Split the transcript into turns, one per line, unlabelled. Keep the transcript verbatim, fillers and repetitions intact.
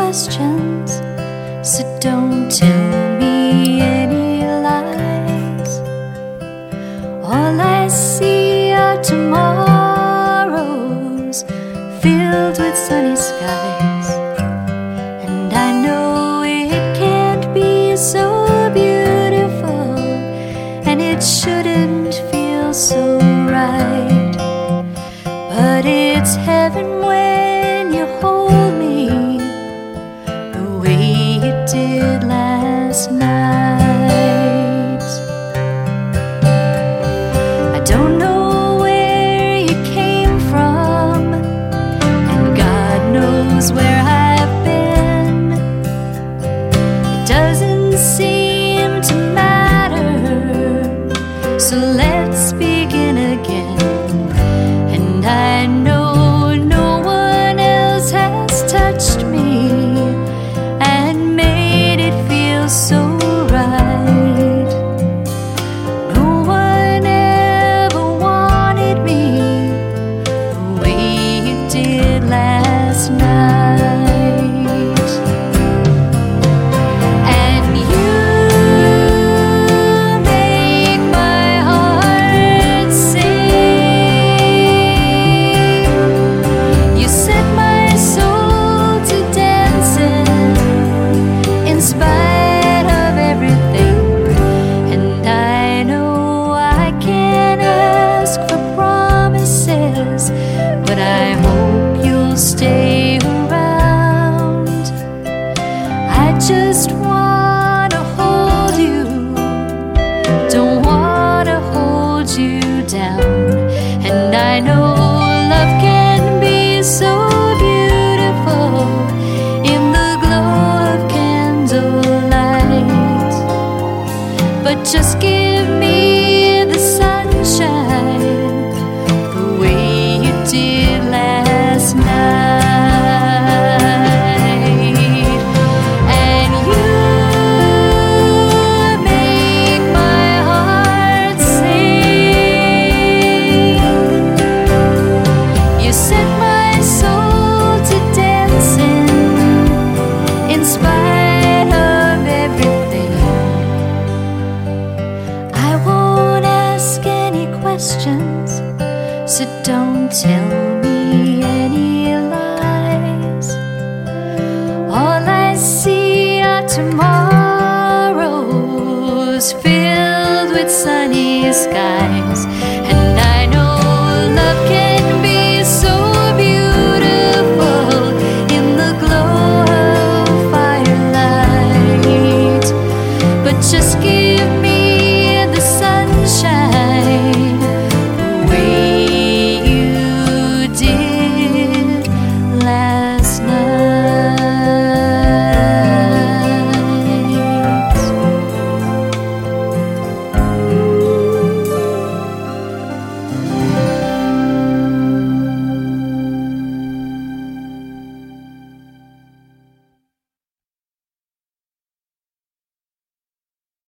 questions, so don't tell me any lies. All I see are tomorrows filled with sunny skies, and I know it can't be so beautiful, and it shouldn't feel so right, but it's heaven when you hold me the way you did last night. I don't know where you came from, and God knows where I've been. It doesn't seem to matter, so let's begin again. And I know no one else has touched me and made it feel so right. No one ever wanted me the way you did last night. And you make my heart sing. You set my soul to dancing in spite of everything. And I know I can't ask for promises, but I hope you'll stay around. I just wanna hold you, don't wanna hold you down. And I know love can be so beautiful in the glow of candlelight, but just give me the sunshine the way you did last night. And you make my heart sing. You set my soul to dancing in spite of everything. I won't ask any questions, so don't tell me any lies. All I see are tomorrows filled with sunny skies, and I know love can be so beautiful in the glow of firelight, but just give